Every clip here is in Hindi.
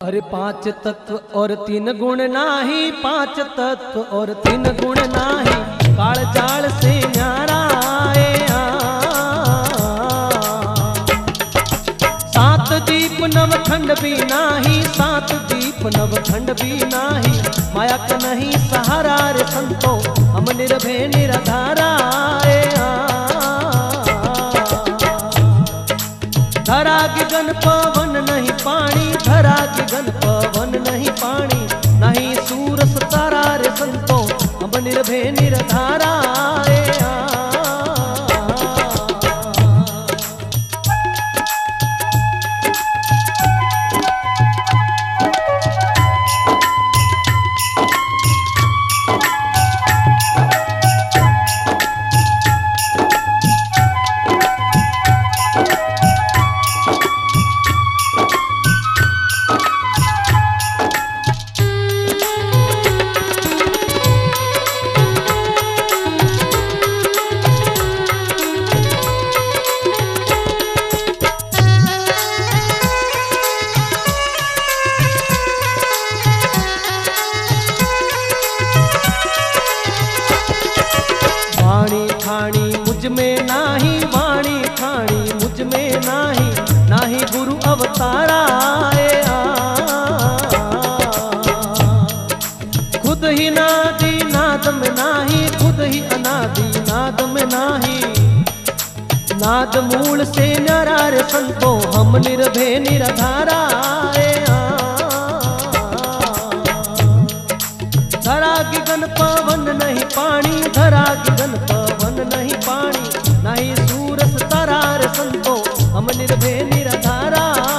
अरे पांच तत्व और तीन गुण नाही, पांच तत्व और तीन गुण नाही, काल जाल से न्यारा सात दीप नवखंड भी नाही, सात दीप नवखंड भी नाही, माया का नहीं सहारा रे संतो, हम निर्भय निराधारा धरा गगन पवन नहीं पानी, धरा गगन पवन नहीं पानी, नहीं सूरज तारा रे संतो, हम निर्भय निराधारा मुझ में नाही, वाणी खाणी मुझ में नाही, नाही गुरु अवतारा खुद ही नादी नाद में नाही, खुद ही अनादि नाद में नाही, नाद मूल से न्यारा रे संतो, हम निर्भय निराधारा धरा गगन पवन नहीं पानी, धरा गगन पवन नहीं पानी, नहीं सूरज तारा रे संतो, हम निर्भय निराधारा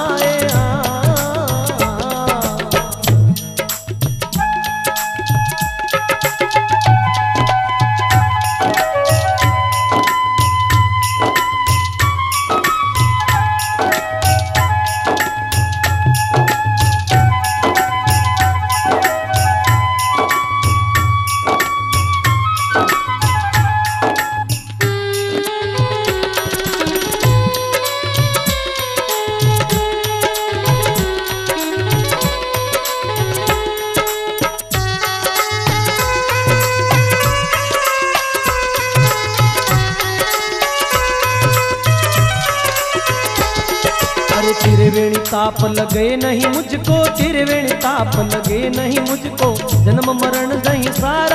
त्रिवेणी ताप लगे नहीं मुझको, त्रिवेणी ताप लगे नहीं मुझको, जन्म मरण नहीं सारा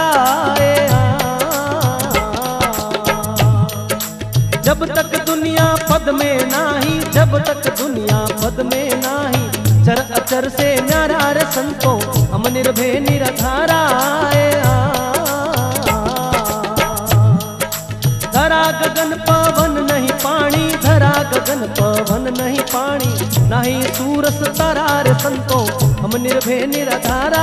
जब तक दुनिया पद में नाही, जब तक दुनिया पद में नाही, चर अचर से न्यारा रे संतो, हम निर्भय निराधारा धरा गगन पवन नहीं पानी, धरा गगन पवन नहीं पानी, नहीं सूरज तारा रे संतो, हम निर्भय निराधारा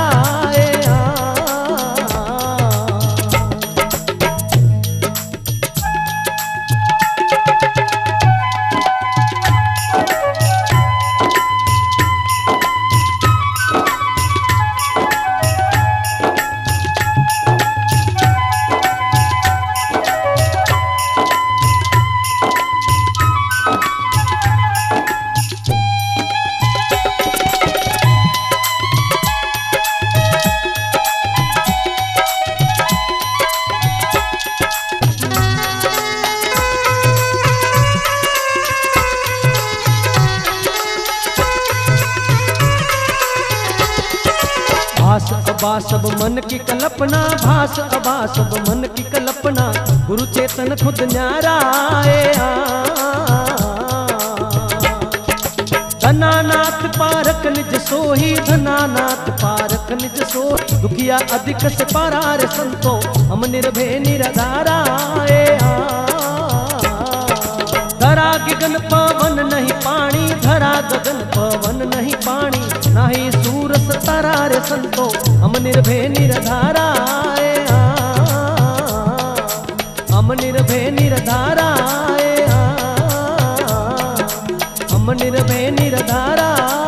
भास अबा सब मन की कल्पना, भास अबा सब मन की कल्पना, गुरु चेतन खुद न्यारा धनानाथ पारक निज सोही, धनानाथ पारक निज सोही, दुखिया अधिक से पारा रे संतो, हम निर्भय निराधारा धरा गगन पवन नहीं पानी, धरा गगन पवन नहीं पानी, नहीं सूरज तारा रे संतो, हम निर्भय निराधारा हम निर्भय निराधारा हम निर्भय निराधारा।